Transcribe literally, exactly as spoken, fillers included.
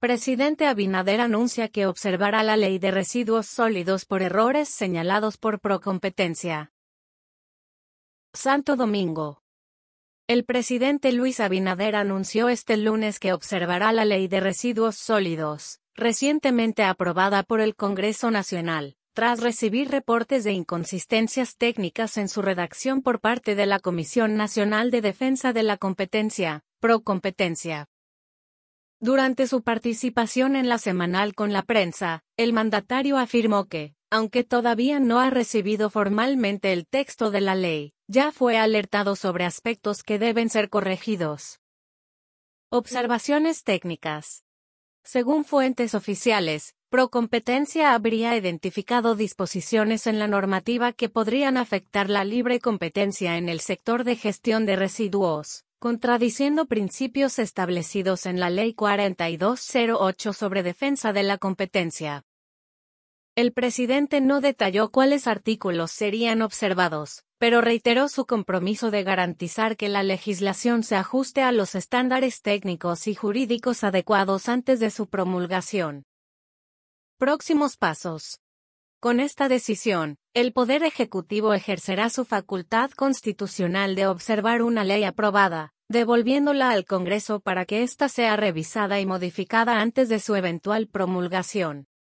Presidente Abinader anuncia que observará la ley de residuos sólidos por errores señalados por Procompetencia. Santo Domingo. El presidente Luis Abinader anunció este lunes que observará la ley de residuos sólidos, recientemente aprobada por el Congreso Nacional, tras recibir reportes de inconsistencias técnicas en su redacción por parte de la Comisión Nacional de Defensa de la Competencia, Procompetencia. Durante su participación en la semanal con la prensa, el mandatario afirmó que, aunque todavía no ha recibido formalmente el texto de la ley, ya fue alertado sobre aspectos que deben ser corregidos. Observaciones técnicas. Según fuentes oficiales, Procompetencia habría identificado disposiciones en la normativa que podrían afectar la libre competencia en el sector de gestión de residuos, contradiciendo principios establecidos en la Ley cuarenta y dos cero ocho sobre defensa de la competencia. El presidente no detalló cuáles artículos serían observados, pero reiteró su compromiso de garantizar que la legislación se ajuste a los estándares técnicos y jurídicos adecuados antes de su promulgación. Próximos pasos. Con esta decisión, el Poder Ejecutivo ejercerá su facultad constitucional de observar una ley aprobada, devolviéndola al Congreso para que ésta sea revisada y modificada antes de su eventual promulgación.